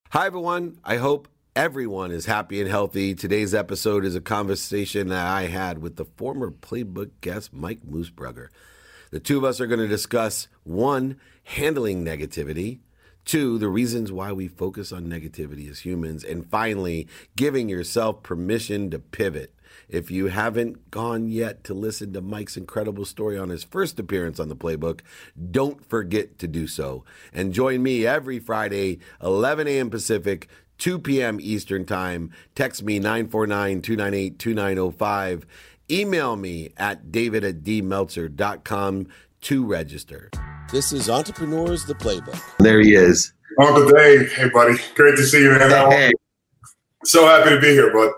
Hi, everyone. I hope everyone is happy and healthy. Today's episode is a conversation that I had with the former Playbook guest, Mike Moosbrugger. The two of us are going to discuss, 1, handling negativity, 2, the reasons why we focus on negativity as humans, and finally, giving yourself permission to pivot. If you haven't gone yet to listen to Mike's incredible story on his first appearance on the Playbook, don't forget to do so. And join me every Friday, 11 a.m. Pacific, 2 p.m. Eastern Time. Text me 949-298-2905. Email me at david@dmeltzer.com to register. This is Entrepreneurs, the Playbook. There he is. Uncle Dave. Hey, buddy. Great to see you, man. Hey. So happy to be here, bud.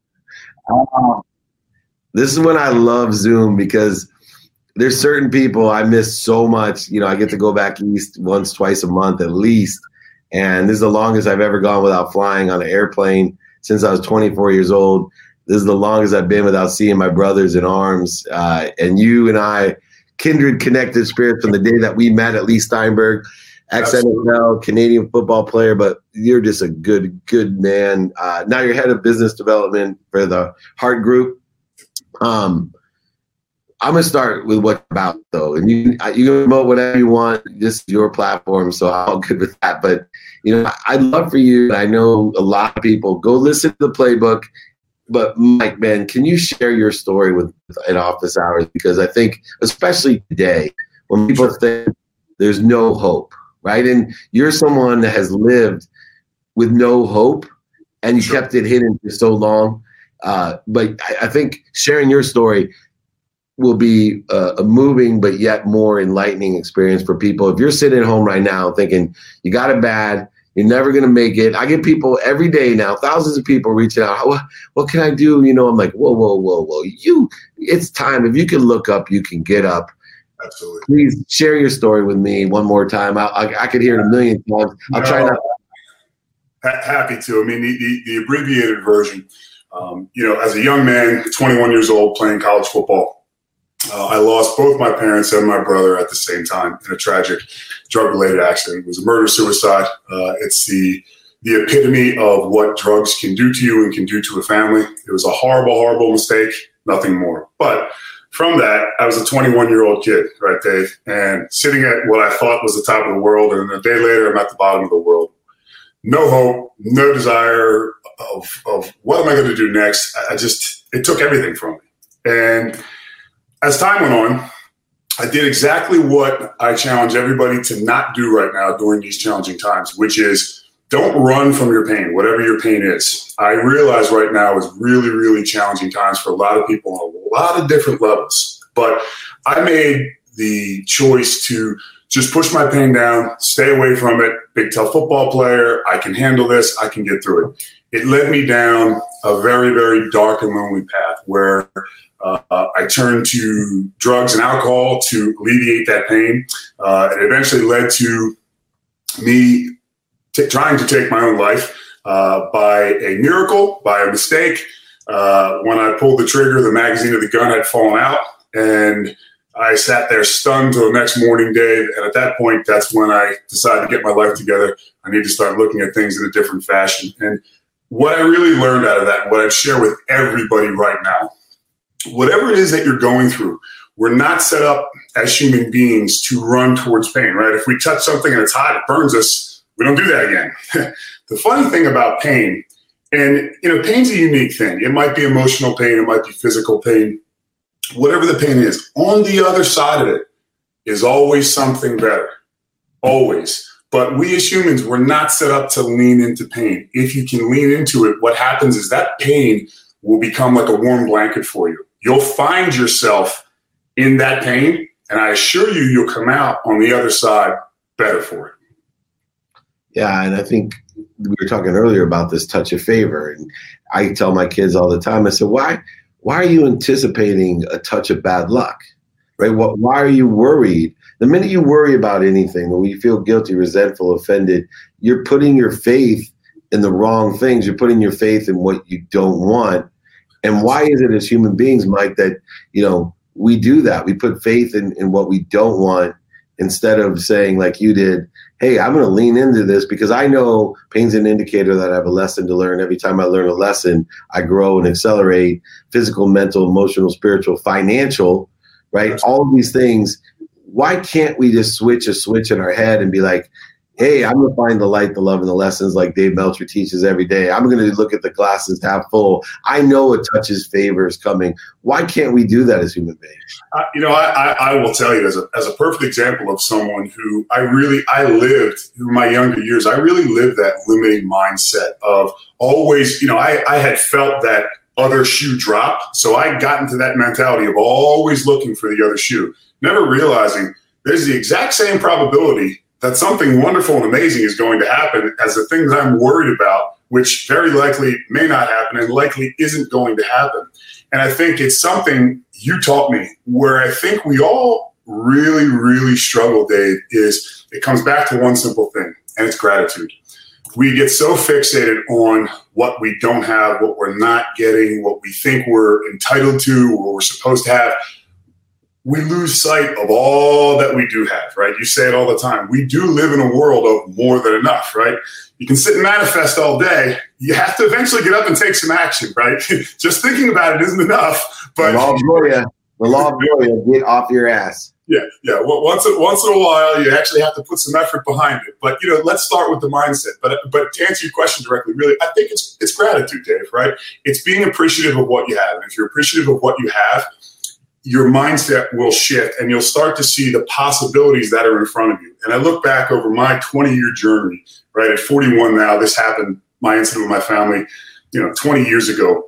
This is when I love Zoom because there's certain people I miss so much. You know, I get to go back east once, twice a month at least. And this is the longest I've ever gone without flying on an airplane since I was 24 years old. This is the longest I've been without seeing my brothers in arms. And you and I, kindred connected spirits from the day that we met at Lee Steinberg, ex-NFL, Canadian football player, but you're just a good man. Now you're head of business development for the Hart Group. I'm going to start with what about, though. And you can promote whatever you want. This is your platform, so I'm good with that. But, you know, I'd love for you, I know a lot of people, go listen to the Playbook. But, Mike, man, can you share your story with at office hours? Because I think, especially today, when people think there's no hope, right? And you're someone that has lived with no hope, and you kept it hidden for so long. But I think sharing your story will be a moving but yet more enlightening experience for people. If you're sitting at home right now thinking you got it bad, you're never going to make it. I get people every day now, thousands of people reaching out. What can I do? You know, I'm like, whoa. It's time. If you can look up, you can get up. Absolutely. Please share your story with me one more time. I could hear it a million times. I'll try not. Happy to. I mean, the abbreviated version. You know, as a young man, 21 years old, playing college football, I lost both my parents and my brother at the same time in a tragic drug-related accident. It was a murder-suicide. It's the epitome of what drugs can do to you and can do to a family. It was a horrible, horrible mistake, nothing more. But from that, I was a 21-year-old kid, right, Dave, and sitting at what I thought was the top of the world, and a day later, I'm at the bottom of the world. No hope, no desire of what am I going to do next? It took everything from me. And as time went on, I did exactly what I challenge everybody to not do right now during these challenging times, which is don't run from your pain, whatever your pain is. I realize right now is really, really challenging times for a lot of people on a lot of different levels. But I made the choice to just push my pain down, stay away from it. Big, tough football player. I can handle this. I can get through it. It led me down a very, very dark and lonely path where I turned to drugs and alcohol to alleviate that pain. It eventually led to me trying to take my own life by a miracle, by a mistake. When I pulled the trigger, the magazine of the gun had fallen out, and I sat there stunned till the next morning, Dave. And at that point, that's when I decided to get my life together. I need to start looking at things in a different fashion. And what I really learned out of that, what I'd share with everybody right now, whatever it is that you're going through, we're not set up as human beings to run towards pain, right? If we touch something and it's hot, it burns us, we don't do that again. The funny thing about pain, and you know, pain's a unique thing. It might be emotional pain, it might be physical pain, whatever the pain is. On the other side of it is always something better, always. But we as humans, we're not set up to lean into pain. If you can lean into it, what happens is that pain will become like a warm blanket for you. You'll find yourself in that pain, and I assure you, you'll come out on the other side better for it. Yeah, and I think we were talking earlier about this touch of favor, and I tell my kids all the time, I said, why are you anticipating a touch of bad luck, right? Why are you worried? The minute you worry about anything, when you feel guilty, resentful, offended, you're putting your faith in the wrong things. You're putting your faith in what you don't want. And why is it as human beings, Mike, that, you know, we do that? We put faith in what we don't want instead of saying like you did, hey, I'm going to lean into this because I know pain's an indicator that I have a lesson to learn. Every time I learn a lesson, I grow and accelerate physical, mental, emotional, spiritual, financial, right? All of these things. Why can't we just switch a switch in our head and be like, hey, I'm going to find the light, the love, and the lessons like Dave Meltzer teaches every day. I'm going to look at the glasses half full. I know a touch's favor is coming. Why can't we do that as human beings? I will tell you as a perfect example of someone who I lived through my younger years. I really lived that limiting mindset of always, I had felt that other shoe drop. So I got into that mentality of always looking for the other shoe, never realizing there's the exact same probability that something wonderful and amazing is going to happen as the things I'm worried about, which very likely may not happen and likely isn't going to happen. And I think it's something you taught me where I think we all really, really struggle, Dave, is it comes back to one simple thing, and it's gratitude. We get so fixated on what we don't have, what we're not getting, what we think we're entitled to, what we're supposed to have. We lose sight of all that we do have, right? You say it all the time. We do live in a world of more than enough, right? You can sit and manifest all day. You have to eventually get up and take some action, right? Just thinking about it isn't enough. But the law of Gloria, get off your ass. Yeah. Well, once in a while, you actually have to put some effort behind it. But let's start with the mindset. But to answer your question directly, really, I think it's gratitude, Dave. Right? It's being appreciative of what you have. And if you're appreciative of what you have, your mindset will shift and you'll start to see the possibilities that are in front of you. And I look back over my 20-year journey, right? At 41 now, this happened, my incident with my family, 20 years ago.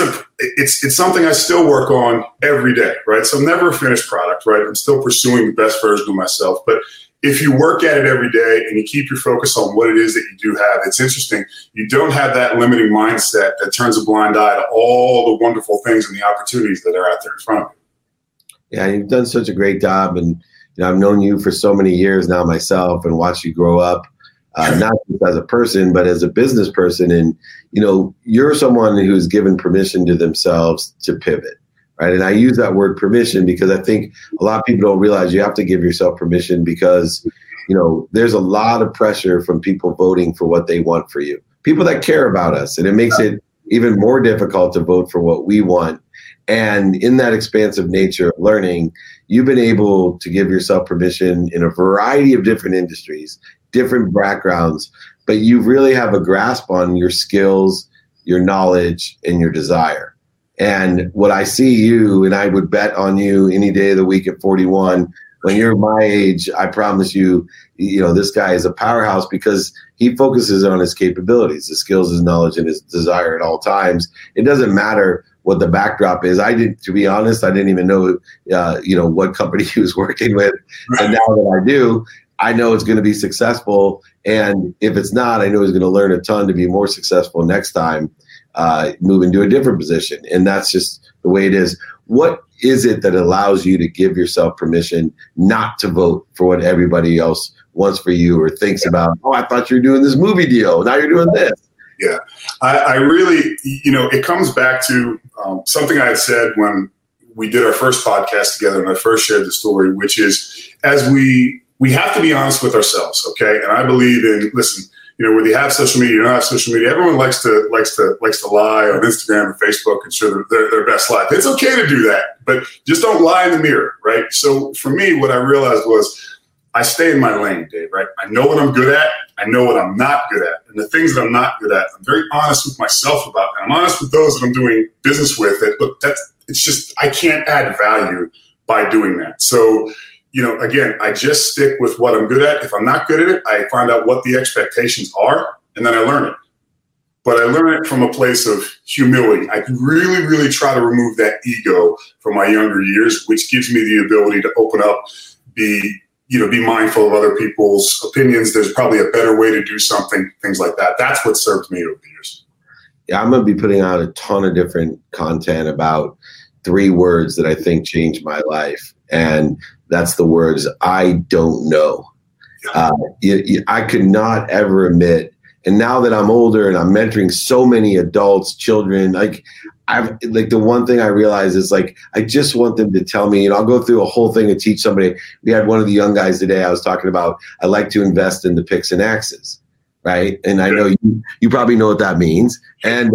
It's something I still work on every day, right? So I'm never a finished product, right? I'm still pursuing the best version of myself. But if you work at it every day and you keep your focus on what it is that you do have, it's interesting. You don't have that limiting mindset that turns a blind eye to all the wonderful things and the opportunities that are out there in front of you. Yeah, you've done such a great job. And I've known you for so many years now myself and watched you grow up, not just as a person, but as a business person. And, you're someone who's given permission to themselves to pivot, right? And I use that word permission because I think a lot of people don't realize you have to give yourself permission because, there's a lot of pressure from people voting for what they want for you, people that care about us. And it makes it even more difficult to vote for what we want. And in that expansive nature of learning, you've been able to give yourself permission in a variety of different industries, different backgrounds, but you really have a grasp on your skills, your knowledge, and your desire. And what I see you, and I would bet on you any day of the week at 41, when you're my age, I promise you, this guy is a powerhouse because he focuses on his capabilities, his skills, his knowledge, and his desire at all times. It doesn't matter what the backdrop is. To be honest, I didn't even know, what company he was working with. Right. And now that I do, I know it's going to be successful. And if it's not, I know he's going to learn a ton to be more successful next time, move into a different position. And that's just the way it is. What is it that allows you to give yourself permission not to vote for what everybody else wants for you or thinks about? Oh, I thought you were doing this movie deal. Now you're doing this. Yeah, I really, it comes back to something I had said when we did our first podcast together and I first shared the story, which is as we have to be honest with ourselves, okay? And I believe in, listen, whether you have social media or not have social media, everyone likes to lie on Instagram or Facebook and show their best life. It's okay to do that, but just don't lie in the mirror, right? So for me, what I realized was I stay in my lane, Dave, right? I know what I'm good at. I know what I'm not good at. And the things that I'm not good at, I'm very honest with myself about. And I'm honest with those that I'm doing business with. It's just, I can't add value by doing that. So, again, I just stick with what I'm good at. If I'm not good at it, I find out what the expectations are, and then I learn it. But I learn it from a place of humility. I really, really try to remove that ego from my younger years, which gives me the ability to open up, be mindful of other people's opinions. There's probably a better way to do something, things like that. That's what served me over the years. Yeah, I'm going to be putting out a ton of different content about 3 words that I think changed my life. And that's the words, I don't know. I could not ever admit, and now that I'm older and I'm mentoring so many adults, children, I've like the one thing I realize is like I just want them to tell me, and I'll go through a whole thing and teach somebody. We had one of the young guys today. I was talking about I like to invest in the picks and axes, right? And I know you probably know what that means, and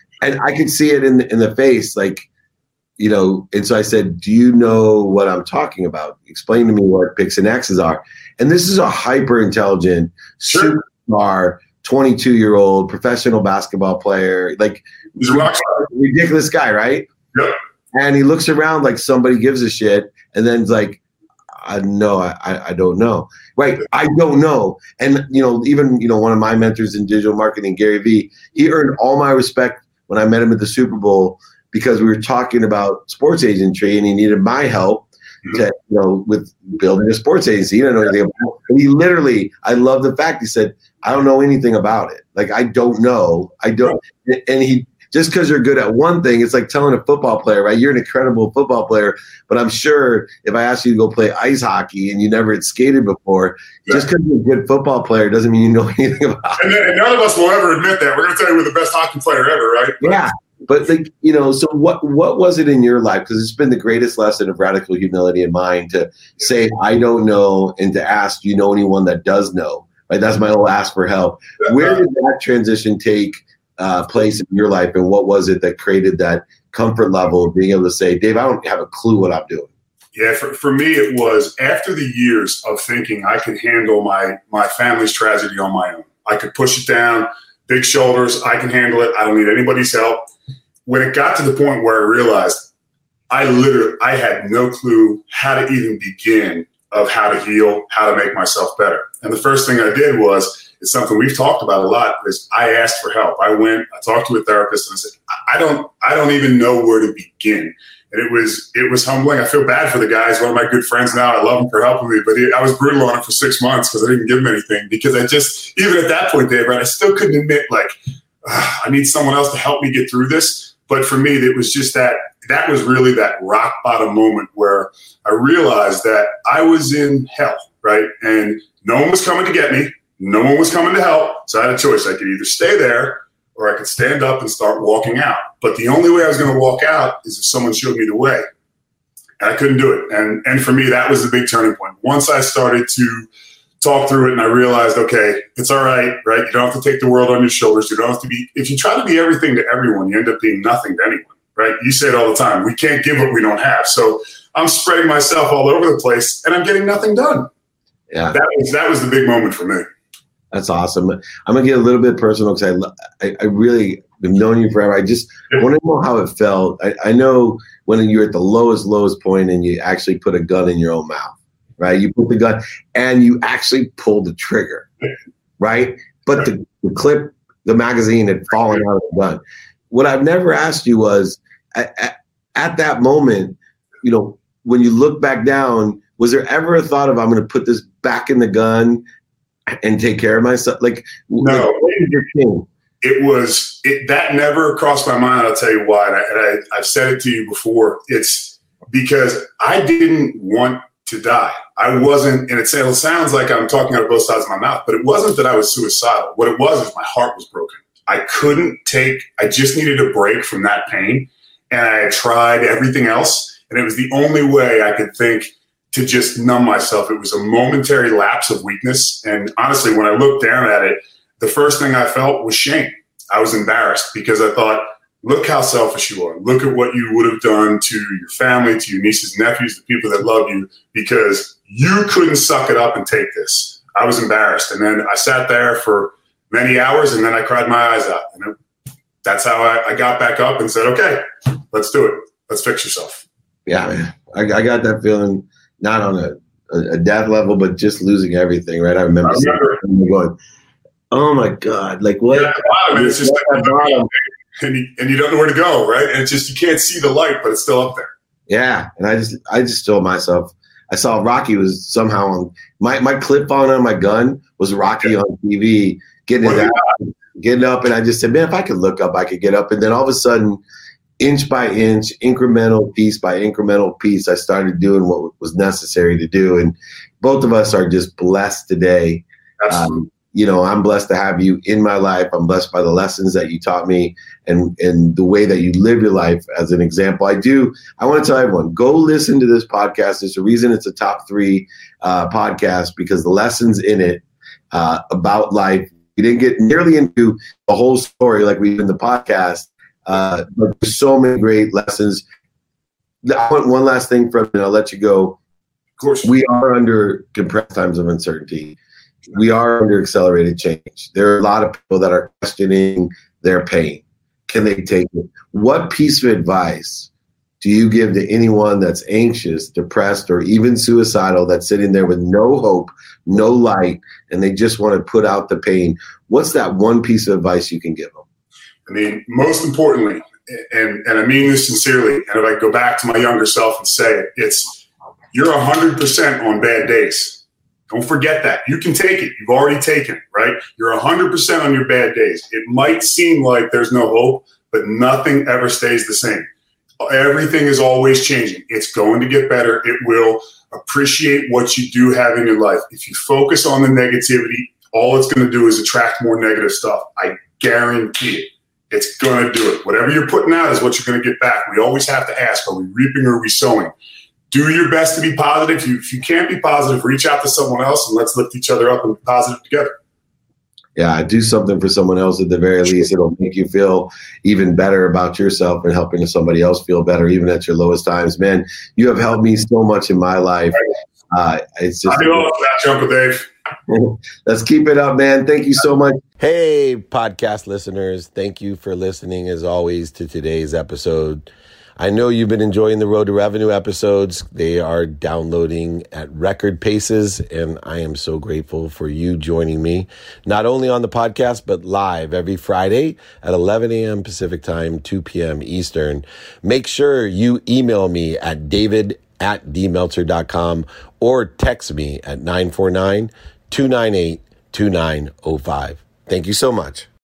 I could see it in the face, like, you know. And so I said, "Do you know what I'm talking about? Explain to me what picks and axes are." And this is a hyper intelligent, superstar, 22-year-old professional basketball player, like. He's a rock star. Ridiculous guy, right? Yep. And he looks around like somebody gives a shit, and then it's like, I don't know. Right. I don't know. And, you know, even, you know, one of my mentors in digital marketing, Gary Vee, he earned all my respect when I met him at the Super Bowl because we were talking about sports agentry and he needed my help to, you know, with building a sports agency. He didn't know anything about it. And he literally, I love the fact he said, I don't know anything about it. Like, I don't know. I don't. And he, just because you're good at one thing, it's like telling a football player, right? You're an incredible football player, but I'm sure if I asked you to go play ice hockey and you never had skated before, just because you're a good football player doesn't mean you know anything about it. And none of us will ever admit that. We're going to tell you we're the best hockey player ever, right? Yeah. But, like, you know, so what was it in your life? Because it's been the greatest lesson of radical humility in mine to say, I don't know, and to ask, do you know anyone that does know? Right? That's my whole ask for help. Where did that transition take place in your life, and what was it that created that comfort level of being able to say, Dave, I don't have a clue what I'm doing? Yeah, for me, it was after the years of thinking I could handle my family's tragedy on my own. I could push it down, big shoulders, I can handle it, I don't need anybody's help. When it got to the point where I realized I had no clue how to even begin of how to heal, how to make myself better. And the first thing I did was, it's something we've talked about a lot, is I asked for help. I talked to a therapist and I said, I don't even know where to begin. And it was humbling. I feel bad for the guy. He's one of my good friends now. I love him for helping me, but I was brutal on him for 6 months because I didn't give him anything, because I just, even at that point, Dave, right, I still couldn't admit, like, I need someone else to help me get through this. But for me, it was just that was really that rock bottom moment where I realized that I was in hell, right? And no one was coming to get me. No one was coming to help. So I had a choice. I could either stay there or I could stand up and start walking out. But the only way I was going to walk out is if someone showed me the way. And I couldn't do it. And for me, that was the big turning point. Once I started to talk through it and I realized, okay, it's all right? You don't have to take the world on your shoulders. You don't have to be, if you try to be everything to everyone, you end up being nothing to anyone, right? You say it all the time. We can't give what we don't have. So I'm spreading myself all over the place and I'm getting nothing done. Yeah. That was the big moment for me. That's awesome. I'm going to get a little bit personal because I really have known you forever. I just want to know how it felt. I know when you're at the lowest point and you actually put a gun in your own mouth, right? You put the gun and you actually pulled the trigger, right? But the clip, the magazine had fallen out of the gun. What I've never asked you was, at that moment, you know, when you look back down, was there ever a thought of, I'm going to put this back in the gun and take care of myself? Like, no, like, that never crossed my mind. I'll tell you why. And I've said it to you before. It's because I didn't want to die. I wasn't, and it sounds like I'm talking out of both sides of my mouth, but it wasn't that I was suicidal. What it was is my heart was broken. I just needed a break from that pain. And I had tried everything else. And it was the only way I could think to just numb myself. It was a momentary lapse of weakness. And honestly, when I looked down at it, the first thing I felt was shame. I was embarrassed because I thought, look how selfish you are. Look at what you would have done to your family, to your nieces, nephews, the people that love you, because you couldn't suck it up and take this. I was embarrassed. And then I sat there for many hours and then I cried my eyes out. And that's how I got back up and said, okay, let's do it. Let's fix yourself. Yeah, man. I got that feeling. Not on a death level, but just losing everything, right? I remember going, oh my God, like what? Yeah, it's just and you don't know where to go, right? And it's just, you can't see the light, but it's still up there. Yeah, and I just told myself, I saw Rocky was somehow on my clip falling on my gun was Rocky on TV, getting up, and I just said, man, if I could look up, I could get up, and then all of a sudden, inch by inch, incremental piece by incremental piece, I started doing what was necessary to do. And both of us are just blessed today I'm blessed to have you in my life. I'm blessed by the lessons that you taught me and the way that you live your life as an example. I want to tell everyone, go listen to this podcast. There's a reason it's a top 3 podcast, because the lessons in it about life, we didn't get nearly into the whole story like we did in the podcast, but there's so many great lessons. I want one last thing from you, and I'll let you go. Of course. We are under compressed times of uncertainty. We are under accelerated change. There are a lot of people that are questioning their pain. Can they take it? What piece of advice do you give to anyone that's anxious, depressed, or even suicidal, that's sitting there with no hope, no light, and they just want to put out the pain? What's that one piece of advice you can give them? I mean, most importantly, and I mean this sincerely, and if I go back to my younger self and say it, it's you're 100% on bad days. Don't forget that. You can take it. You've already taken it, right? You're 100% on your bad days. It might seem like there's no hope, but nothing ever stays the same. Everything is always changing. It's going to get better. It will. Appreciate what you do have in your life. If you focus on the negativity, all it's going to do is attract more negative stuff. I guarantee it. It's going to do it. Whatever you're putting out is what you're going to get back. We always have to ask, are we reaping or are we sowing? Do your best to be positive. If you can't be positive, reach out to someone else and let's lift each other up and be positive together. Yeah, do something for someone else at the very least. It'll make you feel even better about yourself and helping somebody else feel better, even at your lowest times. Man, you have helped me so much in my life. It's just. Uncle Dave. Let's keep it up, man. Thank you so much. Hey, podcast listeners. Thank you for listening, as always, to today's episode. I know you've been enjoying the Road to Revenue episodes. They are downloading at record paces, and I am so grateful for you joining me, not only on the podcast, but live every Friday at 11 a.m. Pacific time, 2 p.m. Eastern. Make sure you email me at david@dmeltzer.com or text me at 949-298-2905. Thank you so much.